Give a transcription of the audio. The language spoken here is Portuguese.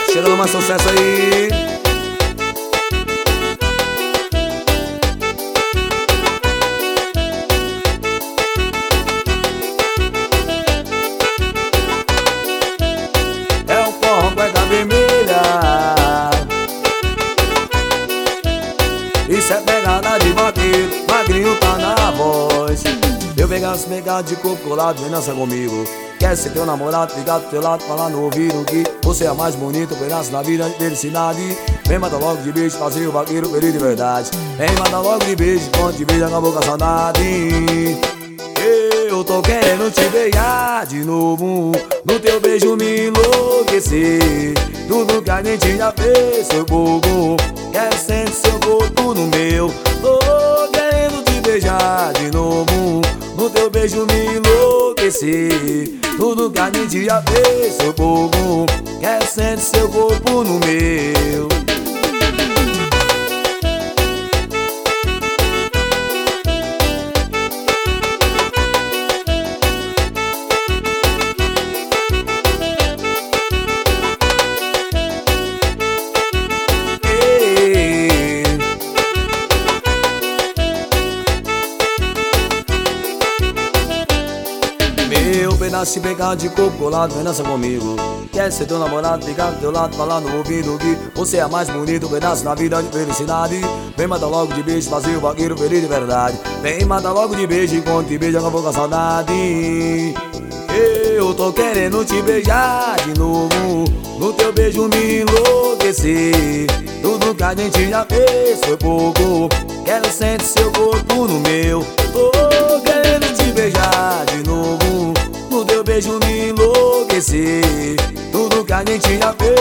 Chegando mais sucesso aí. É o forró cueca vermelha. Isso é pegada de vaqueiro, magrinho tá na voz. Eu pegar esse pegado de corpo colado, vem dança comigo. Quer ser teu namorado, ficar do teu lado, falar no ouvido que você é mais bonito, pedaço da vida de felicidade. Vem matar logo de beijo, fazer o vaqueiro feliz de verdade. Vem matar logo de beijo, quando te beijo acabou com a saudade. Eu tô querendo te beijar de novo, no teu beijo me enlouquecer. Tudo que a gente já fez foi pouco, quero sentir seu corpo no meu. Tô querendo te beijar de novo, no teu beijo me enlouquecer. Tudo que a gente já fez foi pouco, quero sentir seu corpo no meu. Meu pedaço de pecado de corpo colado, vem dança comigo. Quer ser teu namorado, ficar do teu lado, falar no ouvido que você é mais bonito, pedaço da vida de felicidade. Vem matar logo de beijo, fazer o vaqueiro feliz de verdade. Vem matar logo de beijo, enquanto te beijo acabou com a saudade. Eu tô querendo te beijar de novo, no teu beijo me enlouquecer. Tudo que a gente já fez foi pouco, quero sentir seu corpo no meu. Tô querendo te beijar de novo, no teu beijo me enlouquecer. Tudo que a gente já fez